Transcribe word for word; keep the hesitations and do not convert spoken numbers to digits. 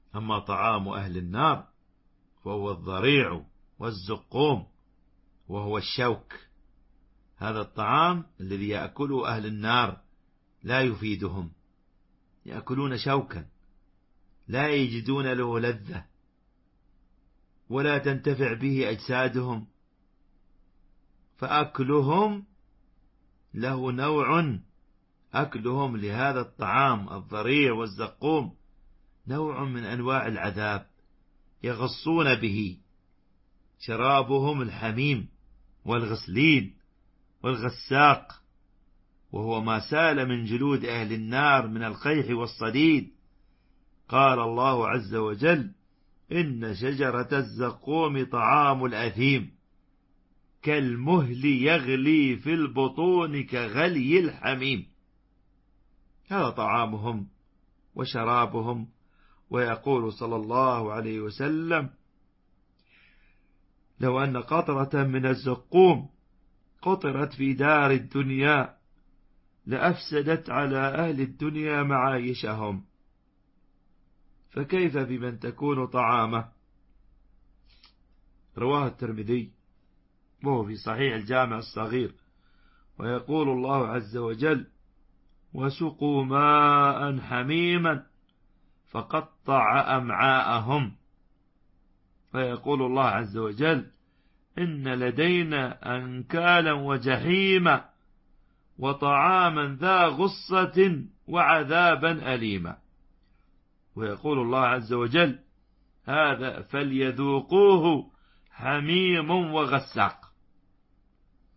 أما طعام أهل النار فهو الضريع والزقوم، وهو الشوك. هذا الطعام الذي يأكله أهل النار لا يفيدهم، يأكلون شوكا لا يجدون له لذة ولا تنتفع به أجسادهم، فأكلهم له نوع، أكلهم لهذا الطعام الضريع والزقوم نوع من أنواع العذاب يغصون به. شرابهم الحميم والغسلين والغساق، وهو ما سال من جلود أهل النار من القيح والصديد. قال الله عز وجل: إن شجرة الزقوم طعام الأثيم كالمهل يغلي في البطون كغلي الحميم. هذا طعامهم وشرابهم. ويقول صلى الله عليه وسلم: لو أن قطرة من الزقوم قطرت في دار الدنيا لأفسدت على أهل الدنيا معايشهم، فكيف بمن تكون طعامه؟ رواه الترمذي وهو في صحيح الجامع الصغير. ويقول الله عز وجل: وسقوا ماء حميما فقطع أمعاءهم. ويقول الله عز وجل: إن لدينا أنكالا وجحيما وطعاما ذا غصة وعذابا أليما. ويقول الله عز وجل: هذا فليذوقوه حميم وغساق.